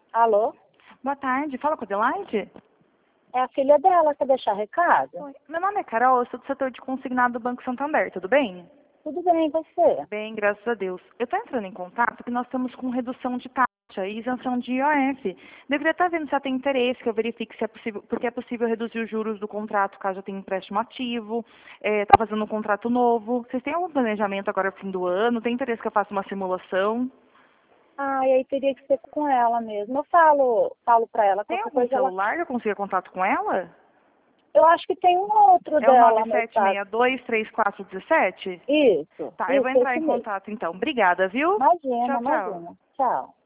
Alô? Boa tarde, fala com a Adelaide? É a filha dela, quer deixar recado? Oi. Meu nome é Carol, eu sou do setor de consignado do Banco Santander, tudo bem? Tudo bem, e você? Bem, graças a Deus. Eu estou entrando em contato porque nós estamos com redução de taxa e isenção de IOF. Deveria estar vendo se ela tem interesse, que eu verifique se é possível, porque é possível reduzir os juros do contrato caso eu tenha empréstimo ativo, está fazendo um contrato novo. Vocês têm algum planejamento agora no fim do ano? Tem interesse que eu faça uma simulação? Ah, e aí teria que ser com ela mesmo. Eu falo pra ela, Tem qualquer algum coisa ela... celular que eu consiga contato com ela? Eu acho que tem um outro É o dela anotado. 9762-3417? Isso, Tá, eu vou isso, entrar esse em mesmo. contato então. Obrigada, viu? Imagina, Tchau, tchau. imagina. Tchau.